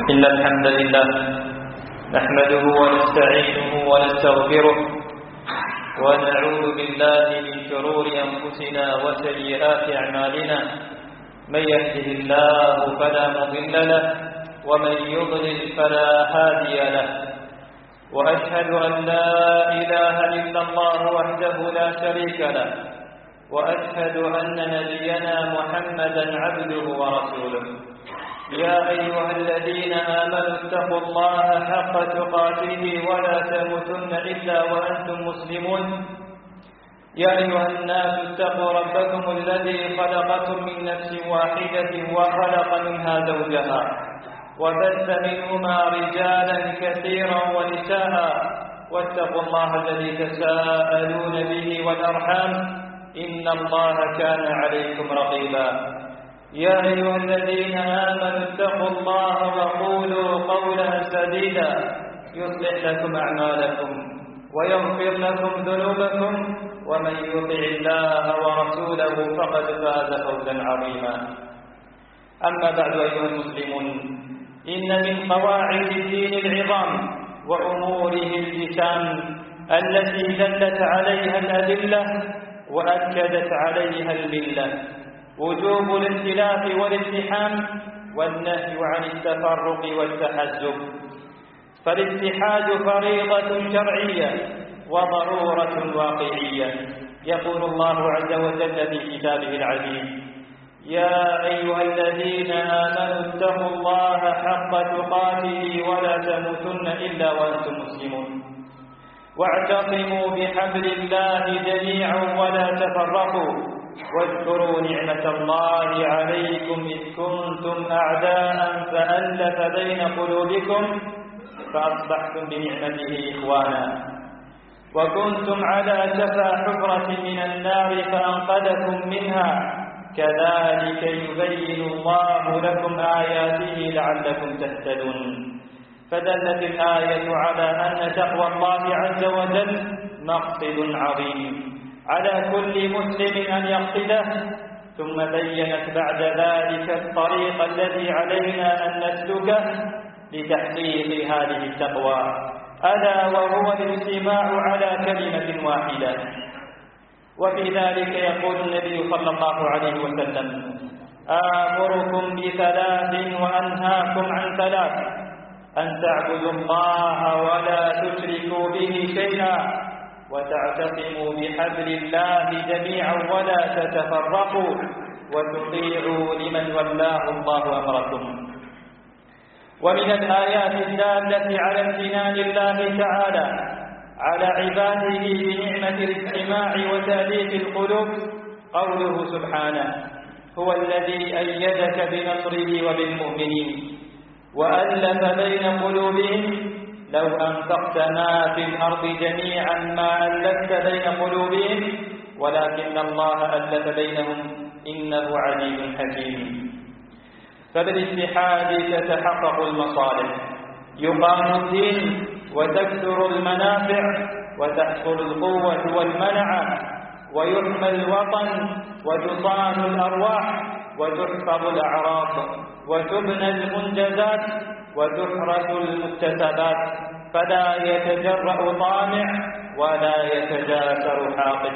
إن الحمد لله نحمده ونستعينه ونستغفره ونعوذ بالله من شرور أنفسنا وسيئات أعمالنا. من يهده الله فلا مضل له ومن يضلل فلا هادي له، وأشهد أن لا إله إلا الله وحده لا شريك له، وأشهد أن نبينا محمدا عبده ورسوله. يا أيها الذين آمنوا اتقوا الله حق تقاته ولا تموتن إلا وأنتم مسلمون. يا أيها الناس اتقوا ربكم الذي خلقكم من نفس واحدة وخلق منها زوجها وبث منهما رجالا كثيرا ونساء، واتقوا الله الذي تساءلون به والأرحام إن الله كان عليكم رقيبا. يا أيها الذين آمنوا اتقوا الله وقولوا قولا سديدا يصلح لكم أعمالكم ويغفر لكم ذنوبكم، ومن يطع الله ورسوله فقد فاز فوزا عظيما. أما بعد أيها المسلمون، إن من قواعد الدين العظام وأموره الجسام التي دلت عليها الأدلة وأكدت عليها الملة وجوب الائتلاف والاتحام والنهي عن التفرق والتحزب. فالاتحاد فريضة شرعية وضرورة واقعية. يقول الله عز وجل في كتابه العزيز: يا أيها الذين آمنوا اتقوا الله حق تقاته ولا تموتن إلا وأنتم مسلمون، واعتصموا بحبل الله جميعا ولا تفرقوا، واذكروا نعمة الله عليكم إذ كنتم أعداء فألف بين قلوبكم فأصبحتم بنعمته إخوانا، وكنتم على شفا حفرة من النار فأنقذكم منها، كذلك يبين الله لكم آياته لعلكم تهتدون. فدلت الآية على أن تقوى الله عز وجل مقصد عظيم على كل مسلم أن يقصده، ثم بينت بعد ذلك الطريق الذي علينا أن نسلكه لتحقيق هذه التقوى، ألا وهو الاجتماع على كلمة واحدة. وفي ذلك يقول النبي صلى الله عليه وسلم: آمركم بثلاث وأنهاكم عن ثلاث: أن تعبدوا الله ولا تشركوا به شيئا، وتعتصموا بحبل الله جميعا ولا تتفرقوا، وتطيعوا لمن ولاه الله أمركم. ومن الآيات الدالة على امتنان الله تعالى على عباده بنعمة الاجتماع وتأليف القلوب قوله سبحانه: هو الذي أيدك بنصره وبالمؤمنين وألف بين قلوبهم لو أنفقت ما في الأرض جميعا ما ألفت بين قلوبهم ولكن الله ألف بينهم إنه عزيز حكيم. فبالاتحاد تتحقق المصالح، يقام الدين وتكثر المنافع وتحصل القوة والمنعة، ويحمى الوطن وتصان الأرواح وتحفظ الأعراض وتبنى المنجزات وتحرس المكتسبات، فلا يتجرأ طامع ولا يتجاسر حاقد.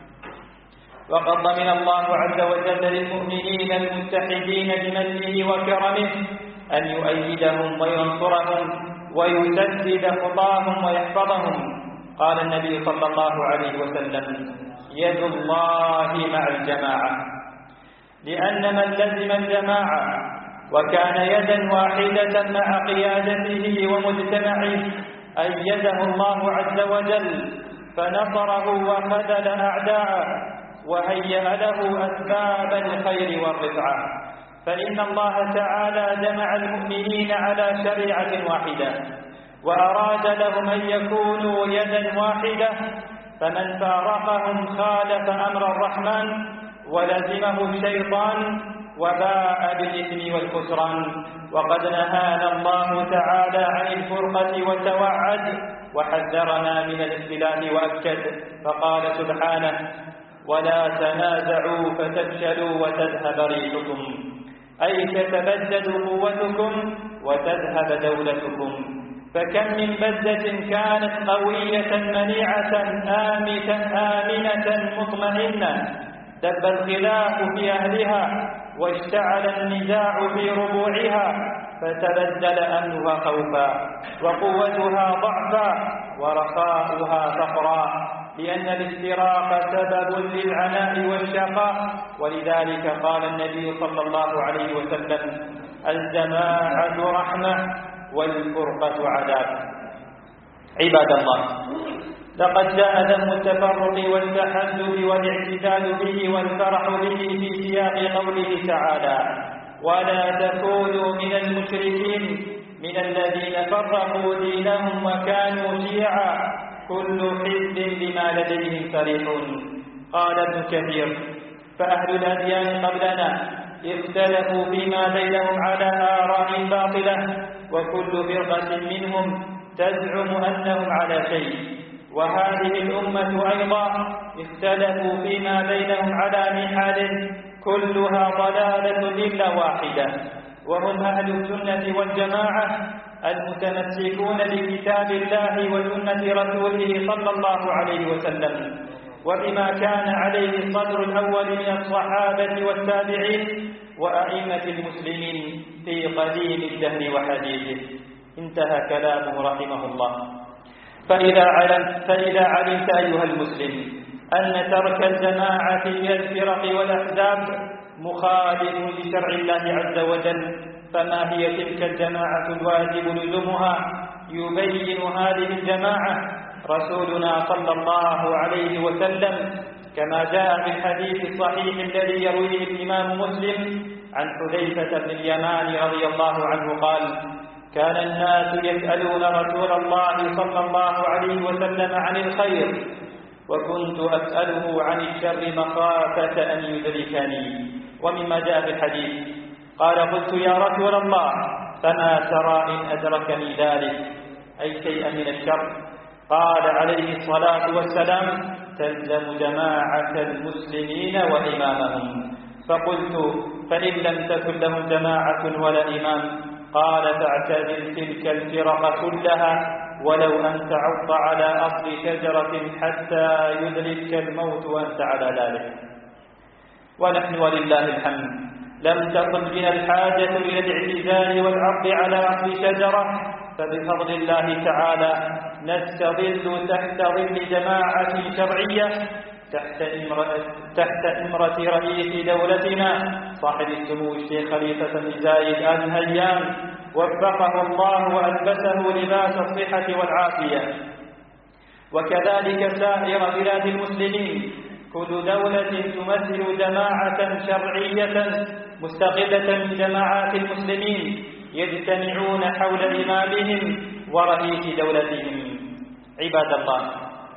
وقد ضمن الله عز وجل للمؤمنين المتحدين بمنه وكرمه أن يؤيدهم وينصرهم ويسدد خطاهم ويحفظهم. قال النبي صلى الله عليه وسلم: يد الله مع الجماعة، لأن من لزم الجماعة وكان يدا واحدة مع قيادته ومجتمعه أيده الله عز وجل فنصره وخذل أعداءه وهيأ له أسباب الخير والرفعة. فإن الله تعالى جمع المؤمنين على شريعة واحدة وأراد لهم أن يكونوا يدا واحدة، فمن فارقهم خالف أمر الرحمن ولزمه الشيطان وباء بالإثم والخسران. وقد نهانا الله تعالى عن الفرقة وتوعد وحذرنا من الاختلاف وأكد، فقال سبحانه: ولا تنازعوا فتفشلوا وتذهب ريحكم، أي تتبدد قوتكم وتذهب دولتكم. فكم من بلدة كانت قوية منيعة آمنة مطمئنة دب الخلاف في أهلها واشتعل النزاع في ربوعها، فتبدل أمنها خوفا وقوتها ضعفا ورخاؤها فقرا، لأن الافتراق سبب للعناء والشقاء. ولذلك قال النبي صلى الله عليه وسلم: الجماعة رحمة والفرقة عذاب. عباد الله، لقد جاء ذم التفرق والتحزب والاعتزال به والفرح به في سياق قوله تعالى: ولا تكونوا من المشركين من الذين فرقوا دينهم وكانوا شيعا كل حزب بما لديهم فرحون. قال ابن كثير: فأهل الأديان قبلنا اختلفوا فيما بينهم على آراء باطلة، وكل فرقة منهم تزعم أنهم على شيء. وهذه الأمة أيضا اختلفوا فيما بينهم على محال كلها ضلالة إلا واحدة، وهم أهل السنة والجماعة المتمسكون بكتاب الله وسنة رسوله صلى الله عليه وسلم، وبما كان عليه الصدر الأول من الصحابة والتابعين وأئمة المسلمين في قديم الدهر وحديثه. انتهى كلامه رحمه الله. فإذا علمت أيها المسلم أن ترك الجماعة من الفرق والأحزاب مخالف لشرع الله عز وجل، فما هي تلك الجماعة الواجب لزومها؟ يبين هذه الجماعة رسولنا صلى الله عليه وسلم كما جاء في الحديث الصحيح الذي يرويه الإمام مسلم عن حذيفة بن اليمان رضي الله عنه قال: كان الناس يسألون رسول الله صلى الله عليه وسلم عن الخير، وكنت أسأله عن الشر مخافة أن يدركني. ومما جاء في الحديث قال: قلت يا رسول الله فما ترى إن أدركني ذلك، أي شيئا من الشر؟ قال عليه الصلاة والسلام: تلزم جماعة المسلمين وإمامهم. فقلت: فإن لم تكن لهم جماعة ولا إمام؟ قال: فاعتزل تلك الفرق كلها ولو أن تعض على أصل شجرة حتى يدركك الموت وأنت على ذلك. ونحن ولله الحمد لم تكن بنا الحاجة إلى الاعتزال والعض على أصل شجرة، فبفضل الله تعالى نستظل تحت ظل جماعة شرعية تحت إمرة رئيس دولتنا صاحب السمو الشيخ خليفة بن زايد آل نهيان، وفقه الله وألبسه لباس الصحة والعافية. وكذلك سائر بلاد المسلمين، كل دولة تمثل جماعة شرعية مستقلة من جماعات المسلمين يجتمعون حول إمامهم ورئيس دولتهم. عباد الله،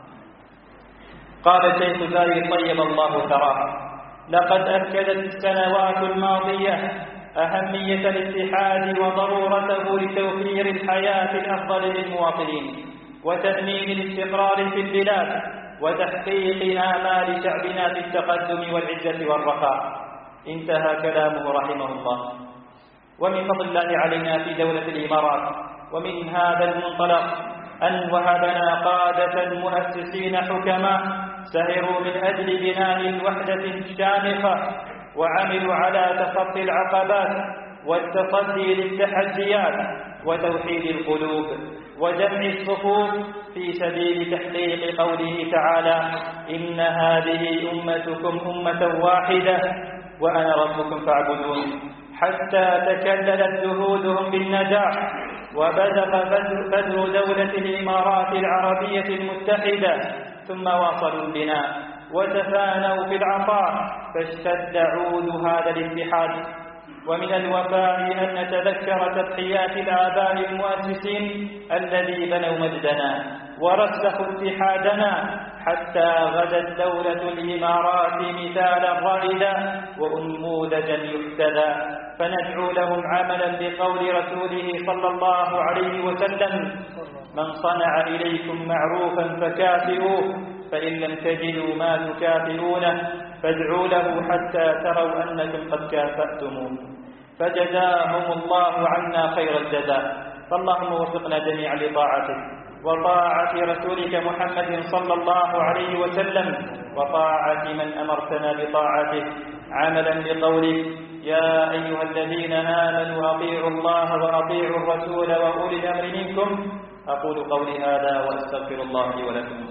قال الشيخ زايد طيب الله ثراه: لقد أكدت السنوات الماضية أهمية الاتحاد وضرورته لتوفير الحياة الأفضل للمواطنين وتأمين الاستقرار في البلاد وتحقيق آمال شعبنا في التقدم والعزة والرخاء. انتهى كلامه رحمه الله. ومن فضل الله علينا في دولة الإمارات ومن هذا المنطلق أن وهبنا قادة مؤسسين حكماء سهروا من أجل بناء الوحدة الشامخة، وعملوا على تخطي العقبات والتصدي للتحديات وتوحيد القلوب وجمع الصفوف في سبيل تحقيق قوله تعالى: إن هذه أمتكم أمة واحدة وأنا ربكم فاعبدون، حتى تكللت جهودهم بالنجاح وبزغ بدر دولة الإمارات العربية المتحدة، ثم واصلوا البناء وتفانوا في العطاء، فاشتد عود هذا الاتحاد. ومن الوفاء أن نتذكر تضحيات الآباء المؤسسين الذي بنوا مجدنا ورسخوا اتحادنا حتى غدت دولة الإمارات مثالا رائدا وأنموذجا يحتذى، فندعو لهم عملا بقول رسوله صلى الله عليه وسلم: من صنع إليكم معروفا فكافئوه، فإن لم تجدوا ما تكافئونه فادعوا له حتى تروا أنكم قد كافأتموه. فجزاهم الله عنا خير الجزاء. فاللهم وفقنا جميعا لطاعتك وطاعة رسولك محمد صلى الله عليه وسلم وطاعة من أمرتنا بطاعته عملا بقولك يا أيها الذين آمنوا أطيعوا الله وأطيعوا الرسول وأولي الأمر منكم. أقول قولي هذا وأستغفر الله لي ولكم.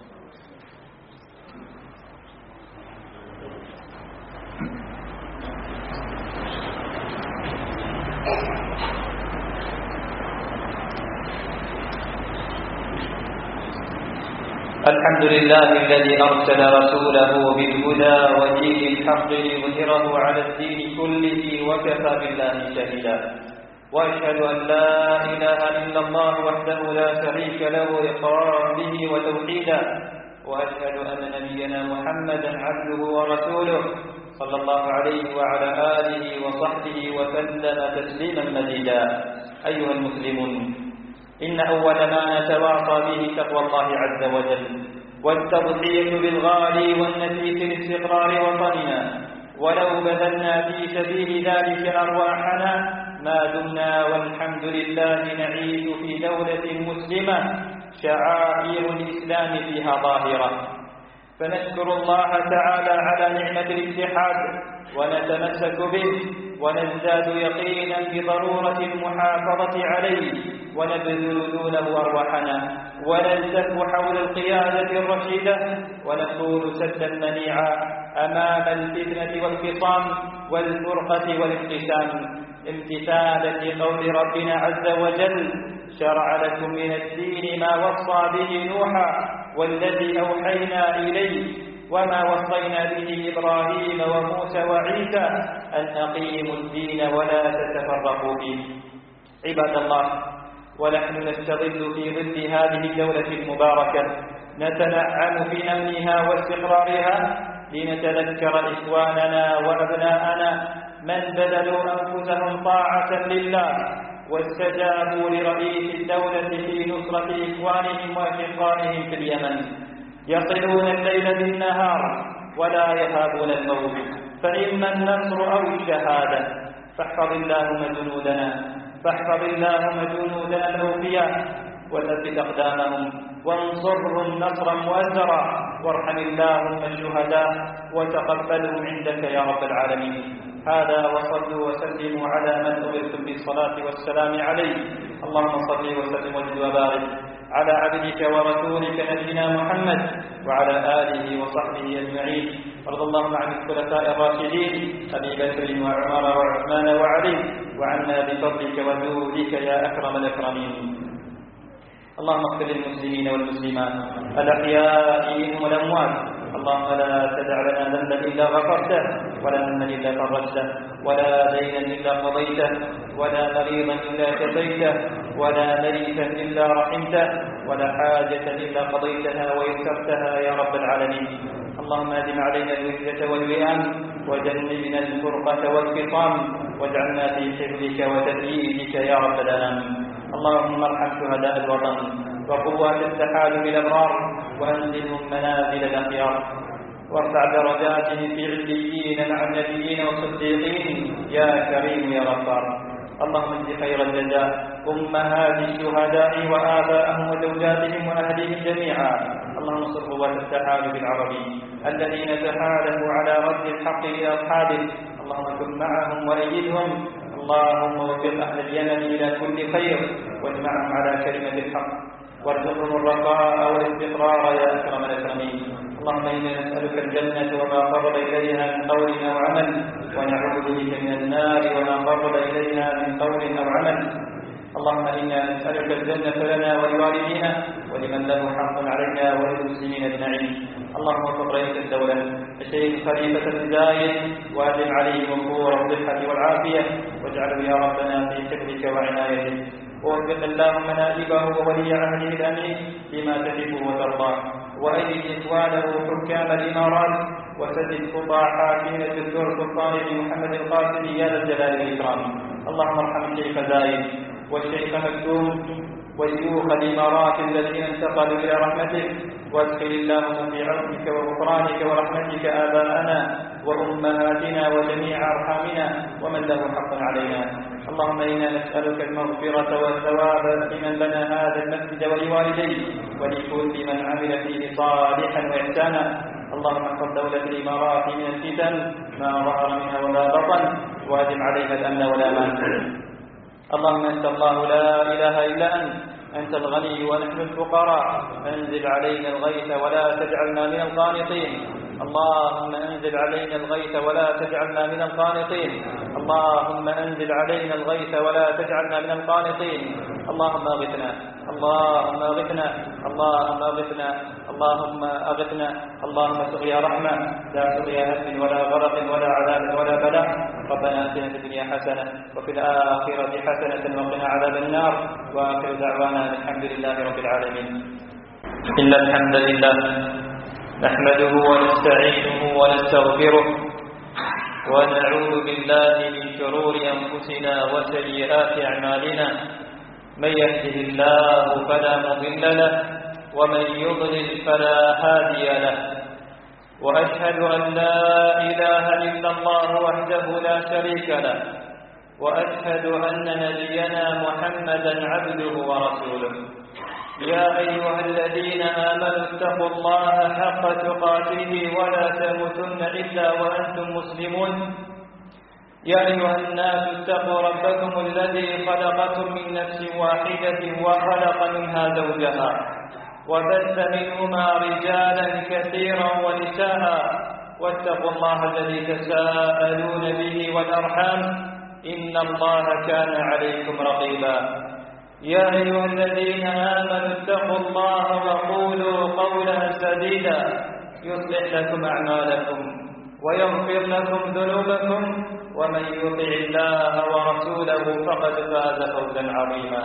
الحمد لله الذي أرسل رسوله بالهدى ودين الحق ليظهره على الدين كله وكفى بالله شهيدا. وأشهد أن لا إله إلا الله وحده لا شريك له إقرارا به وتوحيدا. وأشهد أن نبينا محمدا عبده ورسوله صلى الله عليه وعلى آله وصحبه وسلم تسليما مزيدا. أيها المسلمون، إن أول ما نتواصى به تقوى الله عز وجل والتضحية بالغالي والنفيس لاستقرار وطننا. ولو بذلنا في سبيل ذلك أرواحنا ما دمنا والحمد لله نعيش في دولة مسلمة شعائر الإسلام فيها ظاهرة. فنشكر الله تعالى على نعمة الاتحاد ونتمسك به ونزداد يقينا بضرورة المحافظة عليه ونبذل دونه أرواحنا ونلتف حول القيادة الرشيدة ونكون سدا منيعا أمام الفتنة والخصام والفرقة والانقسام امتثالا لقول ربنا عز وجل شرع لكم من الدين ما وصى به نوحا والذي أوحينا إليه وما وصينا به إبراهيم وموسى وعيسى أن أقيموا الدين ولا تتفرقوا فيه. عباد الله، ونحن نستظل في ظل هذه الدولة المباركة نتنعم في أمنها واستقرارها لنتذكر إخواننا وأبناءنا من بذلوا أنفسهم طاعة لله واستجابوا لرئيس الدولة في نصرة إخوانهم وأشقائهم في اليمن، يصلون الليل بالنهار ولا يهابون الموت، فإما النصر أو الشهادة. فاحفظ اللهم جنودنا الأوفياء وثبت أقدامهم وانصرهم نصرا مؤزرا، وارحم اللهم الشهداء وتقبلهم عندك يا رب العالمين. هذا وصلوا وسلموا على من أمرتم بالصلاة والسلام عليه. اللهم صل وسلم وزد وبارك على عبدك ورسولك نبينا محمد وعلى آله وصحبه أجمعين. وارض اللهم عن الخلفاء الراشدين أبي بكر وعمر وعثمان وعلي وعنا بفضلك وجودك يا أكرم الأكرمين. اللهم اغفر للمسلمين والمسلمات الأحياء منهم والأموات. اللهم لا تدع لنا ذنبا إلا غفرته ولا هما إلا فرجته ولا دينا إلا قضيته ولا مريضا إلا كفيته ولا ميتا إلا رحمته ولا حاجة إلا قضيتها ويسرتها يا رب العالمين. اللهم أدم علينا الوحدة والوئام وجنبنا الفرقة والخصام واجعلنا في حفظك وتأييدك يا رب العالمين. اللهم ارحم شهداء الوطن وقوات التحالف الأبرار وأنزلهم منازل الأخيار وارفع درجاتهم في عليين مع النبيين والصديقين يا كريم يا غفار. اللهم اجز خير الجزاء أمهات الشهداء وآباءهم وزوجاتهم وأهلهم جميعا. اللهم انصر قوات التحالف العربي الذين تحالفوا على رد الحق لأصحابه. اللهم كن معهم وأيدهم. اللهم وفق أهل اليمن إلى كل خير واجمعهم على كلمة الحق وارزقهم الرخاء والاستقرار يا أكرم الأكرمين. اللهم إنا نسألك الجنة وما قرب إليها من قول أو عمل ونعوذ بك من النار وما قرب إليها من قول أو عمل. اللهم إنا نسألك الجنة لنا ولوالدينا ولمن له حق علينا وللمسلمين أجمعين. اللهم وفق رئيس الدولة الشيخ خليفة بن زايد وأدم عليه وفور الصحة والعافية واجعله يا ربنا في حفظك وعنايتك. ووفق اللهم نائبه وولي عهده الأمين لما تحبه وترضاه وأيد إخوانه حكام الإمارات وسدد خطى حاكم الدكتور سلطان بن محمد القاسمي يا ذا الجلال والإكرام. اللهم ارحم الشيخ زايد والشيخ مكتوم وشيوخ الإمارات الذين انتقلوا إلى رحمتك، وادخل اللهم في عفوك وغفرانك ورحمتك آباءنا وأمهاتنا وجميع أرحامنا ومن له حق علينا. اللهم إنا نسألك المغفرة والثواب لمن بنى هذا المسجد ولوالديه ولكل من عمل فيه صالحا وإحسانا. اللهم احفظ دولة الإمارات من الفتن ما ظهر منها وما بطن، وأدم عليها الأمن والأمان. اللهم أنت الله لا إله إلا أنت الغني ونحن الفقراء، أنزل علينا الغيث ولا تجعلنا من القانطين. اللهم أنزل علينا الغيث ولا تجعلنا من القانطين. اللهم أنزل علينا الغيث ولا تجعلنا من القانطين. اللهم أغثنا، اللهم أغثنا، اللهم أغثنا، اللهم أغثنا. اللهم سقيا رحمة لا سقيا هدم ولا غرق ولا عذاب ولا بلاء. ربنا آتنا في الدنيا حسنة وفي الآخرة حسنة وقنا عذاب النار. وآخر دعوانا الحمد لله رب العالمين. إن الحمد لله نحمده ونستعينه ونستغفره ونعوذ بالله من شرور أنفسنا وسيئات أعمالنا. من يهده الله فلا مضل له ومن يضلل فلا هادي له. وأشهد أن لا إله إلا الله وحده لا شريك له، وأشهد أن نبينا محمدا عبده ورسوله. يا أيها الذين آمنوا اتقوا الله حق تقاته ولا تموتن إلا وأنتم مسلمون. يا أيها الناس اتقوا ربكم الذي خلقكم من نفس واحدة وخلق منها زوجها وبث منهما رجالا كثيرا ونساء، واتقوا الله الذي تساءلون به والأرحام إن الله كان عليكم رقيبا. يا أيها الذين آمنوا اتقوا الله وقولوا قولا سديدا يصلح لكم أعمالكم ويغفر لكم ذنوبكم، ومن يطع الله ورسوله فقد فاز فوزا عظيما.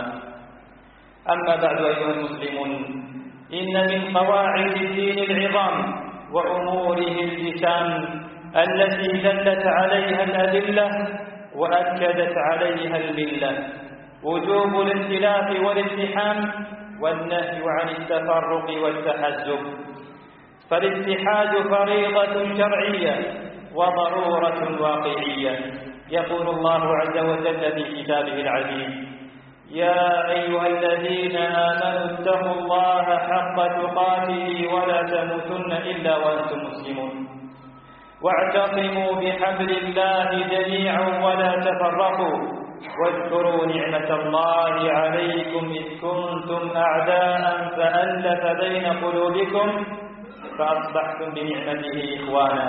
أما بعد أيها المسلمون، إن من قواعد الدين العظام وأموره الجسام التي دلت عليها الأدلة وأكدت عليها الملة وجوب الاختلاف والاتحام والنهي عن التفرق والتحزب. فالاتحاد فريضة شرعية وضرورة واقعية. يقول الله عز وجل في كتابه العزيز: يا أيها الذين آمنوا اتقوا الله حق تقاته ولا تموتن إلا وأنتم مسلمون. واعتصموا بحبل الله جميعا ولا تفرقوا، واذكروا نعمة الله عليكم إذ كنتم أعداء فألف بين قلوبكم فأصبحتم بنعمته إخوانا،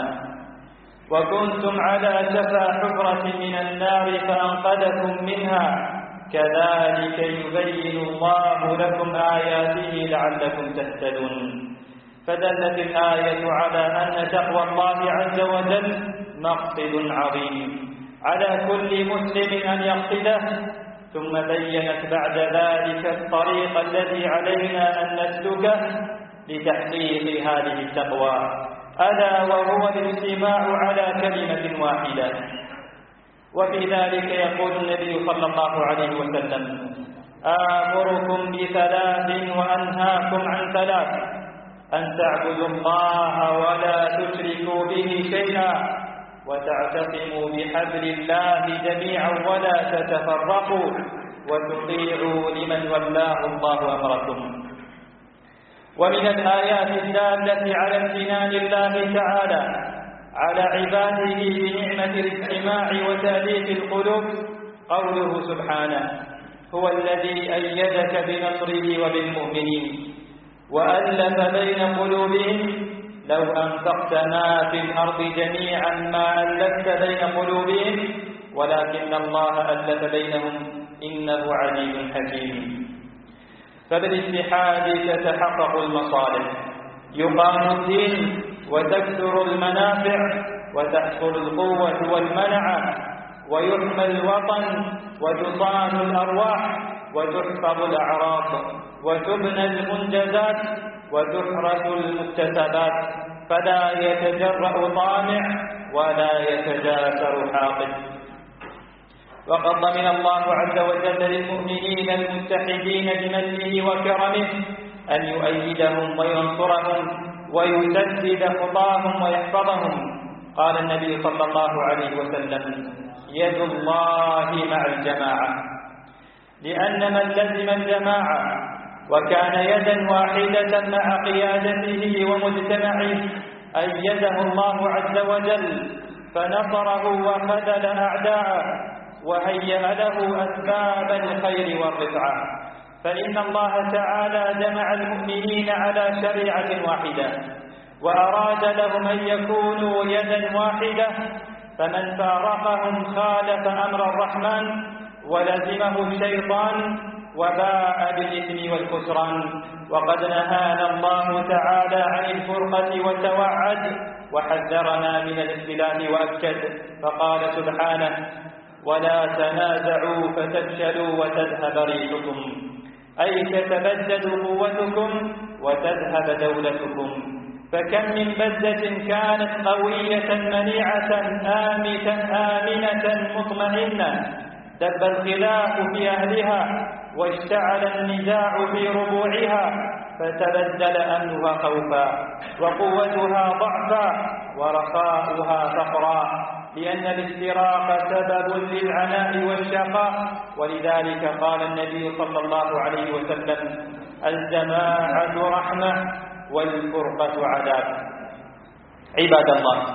وكنتم على شفا حفرة من النار فأنقذكم منها، كذلك يبين الله لكم آياته لعلكم تهتدون. فدلت الآية على أن تقوى الله عز وجل مقصد عظيم على كل مسلم أن يقصده، ثم بينت بعد ذلك الطريق الذي علينا أن نسلكه لتحقيق هذه التقوى، ألا وهو الاجتماع على كلمة واحدة. وفي ذلك يقول النبي صلى الله عليه وسلم: آمركم بثلاث وأنهاكم عن ثلاث: أن تعبدوا الله ولا تشركوا به شيئا، وتعتصموا بحبل الله جميعا ولا تتفرقوا، وتطيعوا لمن ولاه الله أمركم. ومن الآيات الدالة على امتنان الله تعالى على عباده بنعمة الاجتماع وتأليف القلوب قوله سبحانه: هو الذي أيدك بنصره وبالمؤمنين وألف بين قلوبهم لو أنفقت ما في الأرض جميعا ما ألفت بين قلوبهم ولكن الله ألف بينهم إنه عليم حكيم. فبالاتحاد تتحقق المصالح، يقام الدين وتكثر المنافع وتحصل القوة والمنعة، ويحمى الوطن وتصان الأرواح وتحفظ الأعراض وتبنى المنجزات وتحرس المكتسبات، فلا يتجرأ طامع ولا يتجاسر حاقد. وقد ضمن الله عز وجل للمؤمنين المتحدين بمنه وكرمه أن يؤيدهم وينصرهم ويسدد خطاهم ويحفظهم. قال النبي صلى الله عليه وسلم: يد الله مع الجماعة، لأن من لزم الجماعة وكان يدا واحدة مع قيادته ومجتمعه أيده الله عز وجل فنصره وخذل أعداءه وهيأ له أسباب الخير والرفعة. فإن الله تعالى جمع المؤمنين على شريعة واحدة وأراد لهم أن يكونوا يدا واحدة، فمن فارقهم خالف أمر الرحمن ولزمه الشيطان وباء بالإثم والخسران. وقد نهانا الله تعالى عن الفرقة وتوعد وحذرنا من الاختلاف وأكد، فقال سبحانه: ولا تنازعوا فتفشلوا وتذهب ريحكم، أي تتبدد قوتكم وتذهب دولتكم. فكم من بلدة كانت قوية منيعة آمنة مطمئنة دب الخلاف في أهلها واشتعل النزاع في ربوعها فتبدل أمنها خوفا وقوتها ضعفا ورخاؤها فقرا، لأن الافتراق سبب للعناء والشقاء. ولذلك قال النبي صلى الله عليه وسلم: الجماعة رحمة والفرقة عذاب. عباد الله،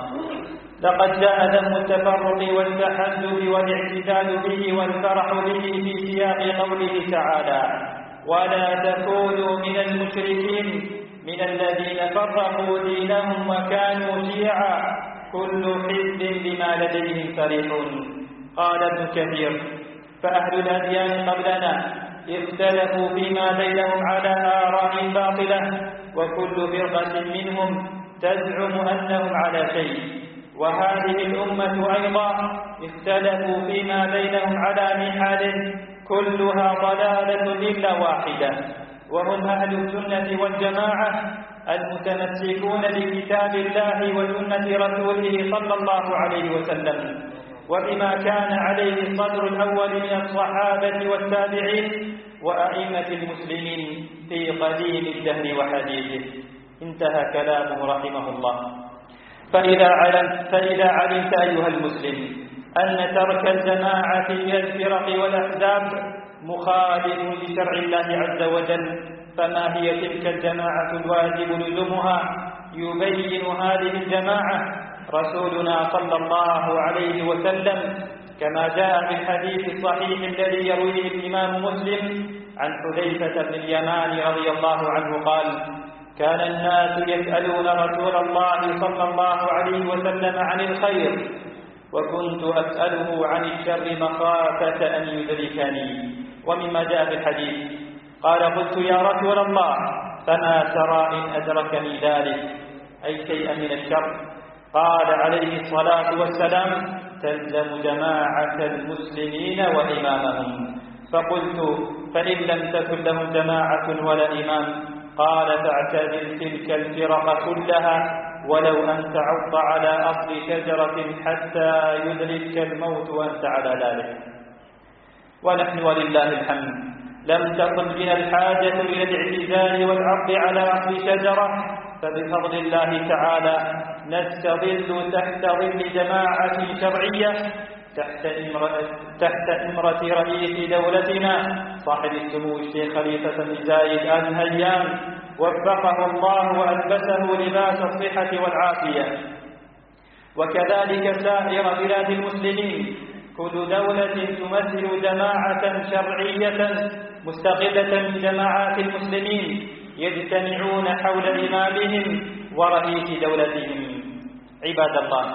لقد جاء ذم التفرق والتحزب والاعتدال به والفرح به في سياق قوله تعالى: ولا تكونوا من المشركين من الذين فرقوا دينهم وكانوا شيعا كل حزب بما لديهم فرحون. قال ابن كثير: فأهل الأديان قبلنا اختلفوا فيما بينهم على آراء باطلة، وكل فرقة منهم تزعم أنهم على شيء. وهذه الأمة أيضا اختلفوا فيما بينهم على محال كلها ضلالة إلا واحدة، وهم أهل السنة والجماعة المتمسكون بكتاب الله وسنة رسوله صلى الله عليه وسلم، وبما كان عليه الصدر الأول من الصحابة والتابعين وأئمة المسلمين في قديم الدهر وحديثه. انتهى كلامه رحمه الله. فإذا علمت أيها المسلم أن ترك الجماعة من الفرق والأحزاب مخالف لشرع الله عز وجل، فما هي تلك الجماعة الواجب لزومها؟ يبين هذه الجماعة رسولنا صلى الله عليه وسلم كما جاء في الحديث الصحيح الذي يرويه الإمام مسلم عن حذيفة بن اليمان رضي الله عنه قال: كان الناس يسألون رسول الله صلى الله عليه وسلم عن الخير، وكنت أسأله عن الشر مخافة أن يدركني. ومما جاء في الحديث قال: قلت يا رسول الله فما ترى إن أدركني ذلك، أي شيئا من الشر؟ قال عليه الصلاة والسلام: تلزم جماعة المسلمين وإمامهم. فقلت: فإن لم تكن لهم جماعة ولا إمام؟ قال: فاعتزل تلك الفرق كلها ولو أن تعض على أصل شجرة حتى يدركك الموت وأنت على ذلك. ونحن ولله الحمد لم تكن بنا الحاجة إلى الاعتزال والعض على أصل شجرة، فبفضل الله تعالى نستظل تحت ظل جماعة شرعية تحت إمرة رئيس دولتنا صاحب السمو الشيخ خليفة بن زايد آل نهيان، وفقه الله وألبسه لباس الصحة والعافية. وكذلك سائر بلاد المسلمين، كل دولة تمثل جماعة شرعية مستقلة من جماعات المسلمين يجتمعون حول إمامهم ورئيس دولتهم. عباد الله،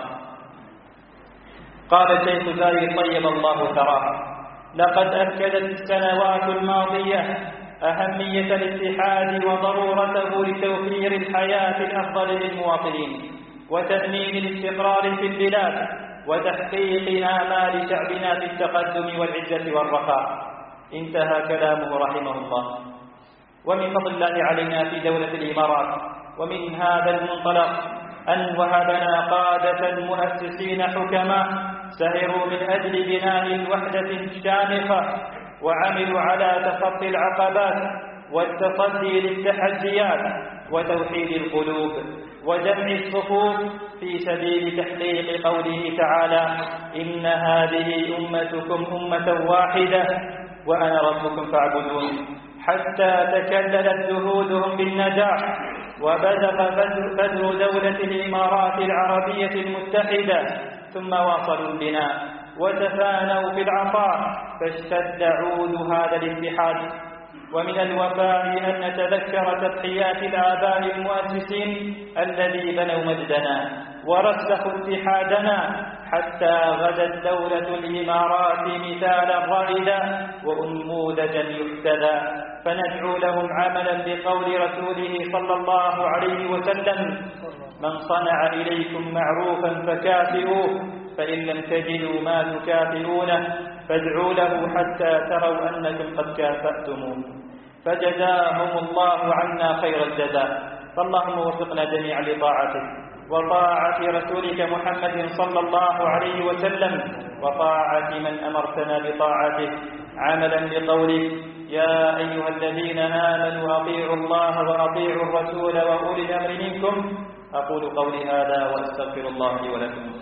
قال الشيخ زايد طيب الله ثراه: لقد أكدت السنوات الماضية أهمية الاتحاد وضرورته لتوفير الحياة الأفضل للمواطنين وتأمين الاستقرار في البلاد وتحقيق آمال شعبنا في التقدم والعزة والرخاء. انتهى كلامه رحمه الله. ومن فضل الله علينا في دولة الإمارات ومن هذا المنطلق أن وهبنا قادة مؤسسين حكماء سهروا من أجل بناء الوحدة الشامخة، وعملوا على تخطي العقبات والتصدي للتحديات وتوحيد القلوب وجمع الصفوف في سبيل تحقيق قوله تعالى: إن هذه أمتكم أمة واحدة وأنا ربكم فاعبدون، حتى تكللت جهودهم بالنجاح وبدأ بدر دولة الإمارات العربية المتحدة، ثم واصلوا البناء وتفانوا في العطاء فاشتد عود هذا الاتحاد. ومن الوفاء أن نتذكر تضحيات الآباء المؤسسين الذي بنوا مجدنا ورسخوا اتحادنا حتى غدت دولة الإمارات مثالا رائدا وأنموذجا يحتذى، فندعو لهم عملا بقول رسوله صلى الله عليه وسلم: من صنع إليكم معروفا فكافئوه، فإن لم تجدوا ما تكافئونه فادعوا له حتى تروا أنكم قد كافأتموه، فجزاهم الله عنا خير الجزاء. فاللهم وفقنا جميعا لطاعتك وطاعة رسولك محمد صلى الله عليه وسلم وطاعة من أمرتنا بطاعته، عملا بقولك: يا أيها الذين آمنوا أطيعوا الله وأطيعوا الرسول وأولي الأمر منكم. أقول قولي هذا وأستغفر الله لي ولكم.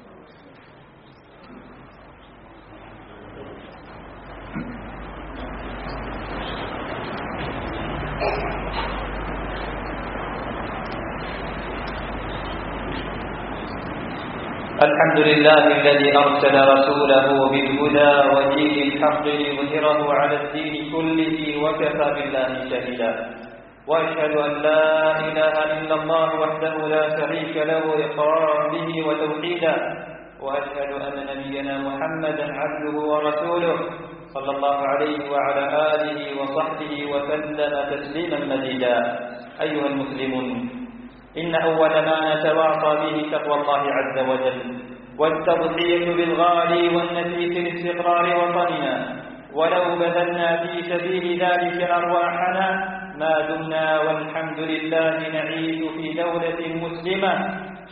الحمد لله الذي أرسل رسوله بالهدى ودين الحق ليظهره على الدين كله وكفى بالله شهيدا، وأشهد أن لا إله إلا الله وحده لا شريك له إقرارا به وتوحيدا، وأشهد أن نبينا محمدا عبده ورسوله صلى الله عليه وعلى آله وصحبه وسلم تسليما مزيدا. أيها المسلمون، إن أول ما نتواصى به تقوى الله عز وجل والتضحية بالغالي والنفيس لاستقرار وطننا، ولو بذلنا في سبيل ذلك أرواحنا ما دمنا والحمد لله نعيش في دولة مسلمة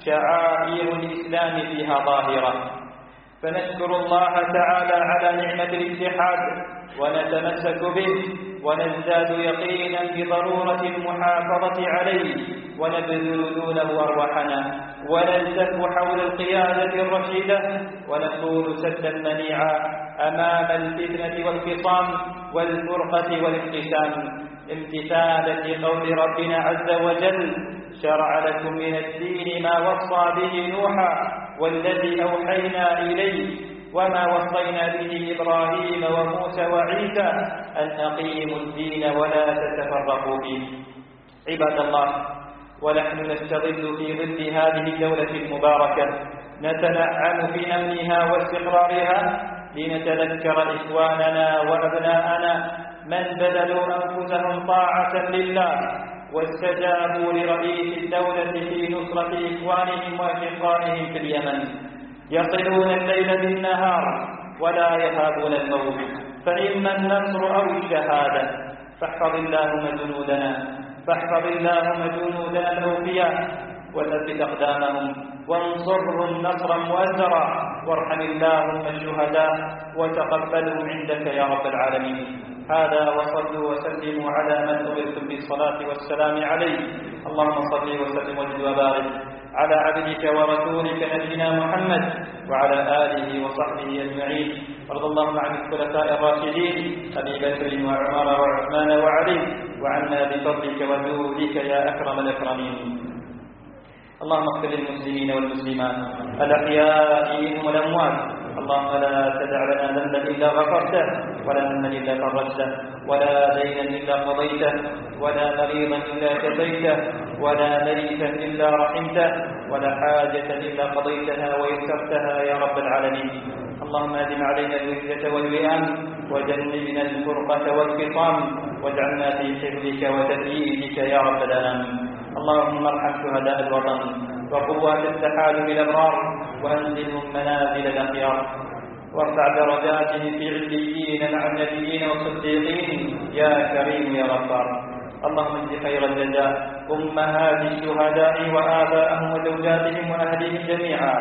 شعائر الإسلام فيها ظاهرة، فنشكر الله تعالى على نعمة الاتحاد ونتمسك به ونزداد يقينا بضرورة المحافظة عليه، ونبذل دونه أرواحنا ونلتف حول القيادة الرشيدة ونكون سدا منيعا أمام الفتنة والخصام والفرقة والانقسام، امتثالا لقول ربنا عز وجل: شرع لكم من الدين ما وصى به نوحا والذي أوحينا إليه وما وصينا به إبراهيم وموسى وعيسى أن أقيموا الدين ولا تتفرقوا فيه. عباد الله، ونحن نستظل في ظل هذه الدولة المباركة نتنعم في أمنها واستقرارها لنتذكر إخواننا وأبناءنا من بذلوا أنفسهم طاعة لله واستجابوا لرئيس الدولة في نصرة إخوانهم وأشقائهم في اليمن، يصلون الليل بالنهار ولا يهابون الموت، فإما النصر أو الشهادة. فاحفظ اللهم جنودنا، فاحفظ اللهم جنودنا الأوفياء وثبت أقدامهم وانصرهم نصرا مؤزرا، وارحم اللهم الشهداء وتقبلهم عندك يا رب العالمين. هذا وصلوا وسلموا على من أمرتم بالصلاة والسلام عليه. اللهم صل وسلم وزد وبارك على عبدك ورسولك نبينا محمد وعلى آله وصحبه أجمعين. وارض اللهم عن الخلفاء الراشدين أبي بكر وعمر وعثمان وعلي، وعنا بفضلك وجودك يا أكرم الأكرمين. اللهم اغفر للمسلمين والمسلمات الأحياء منهم والأموات. اللهم لا تدع لنا ذنبا إلا غفرته، ولا هما إلا فرجته، ولا دينا إلا قضيته، ولا مريضا إلا كفيته، ولا ميتا إلا رحمته، ولا حاجة إلا قضيتها ويسرتها يا رب العالمين. اللهم أدم علينا الوحدة والوئام وجنبنا الفرقة والخصام، واجعلنا في حفظك وتدبيرك يا رب العالمين. اللهم ارحم شهداء الوطن وقوات التحالف الأبرار وأنزلهم منازل الأخيار، وارفع درجاتهم في عليين مع النبيين والصديقين يا كريم يا غفار. اللهم اجز خير الجزاء أمهات الشهداء وآباءهم وزوجاتهم وأهلهم جميعا.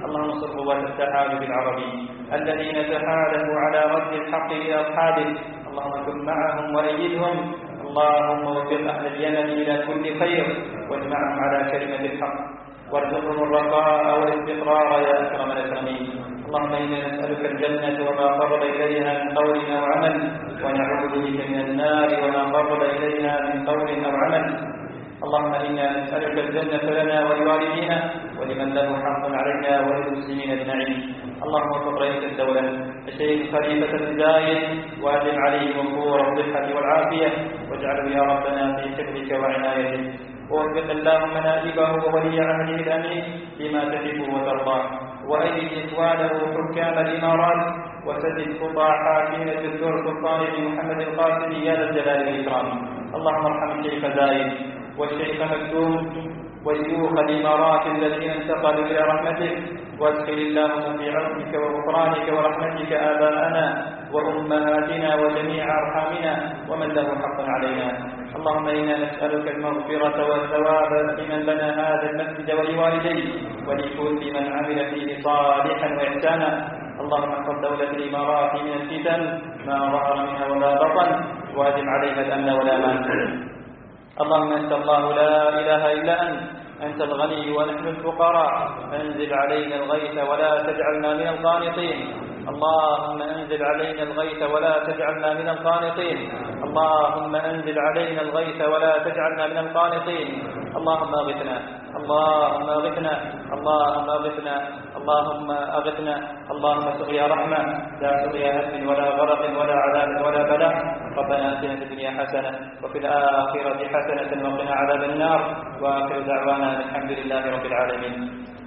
اللهم انصر قوات التحالف العربي الذين تحالفوا على رد الحق لأصحابه، اللهم كن معهم وأيدهم، اللهم وفق أهل اليمن إلى كل خير واجمعهم على كلمة الحق وارزقهم الرخاء والاستقرار يا أكرم الأكرمين. اللهم إنا نسألك الجنة وما قرب إليها من قول أو عمل، ونعوذ بك من النار وما قرب إليها من قول أو عمل. اللهم إنا نسألك الجنة لنا ولوالدينا ولمن له حق علينا وللمسلمين أجمعين. اللهم وفق رئيس الدولة الشيخ خليفة الزايد وأدم عليه وفور الصحة والعافية، واجعله يا ربنا في حفظك وعنايتك، ووفق اللهم نائبه وولي عهده الأمين بما تحب وترضى، وأيد إخوانه حكام الإمارات، وسدد خطى حاكمين الدكتور سلطان بن محمد القاسم يا ذا الجلال والإكرام. اللهم ارحم الشيخ زايد والشيخ مكتوم وشيوخ الإمارات الذين انتقلوا إلى رحمتك، وادخل اللهم في عفوك وغفرانك ورحمتك آباءنا وأمهاتنا وجميع أرحامنا ومن له حق علينا. اللهم إنا نسألك المغفرة والثواب لمن بنى هذا المسجد ولوالديه ولكل من عمل فيه صالحا وإحسانا. اللهم احفظ دولة الإمارات من الفتن ما ظهر منها وما بطن، وأدم عليها الأمن والأمان. اللهم أنت الله لا إله إلا أنت الغني ونحن الفقراء، أنزل علينا الغيث ولا تجعلنا من القانطين. اللهم أنزل علينا الغيث ولا تجعلنا من القانطين. اللهم أنزل علينا الغيث ولا تجعلنا من القانطين. اللهم أغثنا، اللهم أغثنا، اللهم أغثنا، اللهم أغثنا. اللهم سقيا رحمة لا سقيا هدم ولا غرق ولا عذاب ولا بلاء. ربنا آتنا في الدنيا حسنة وفي الآخرة حسنة وقنا عذاب النار، وآخر دعوانا الحمد لله رب العالمين.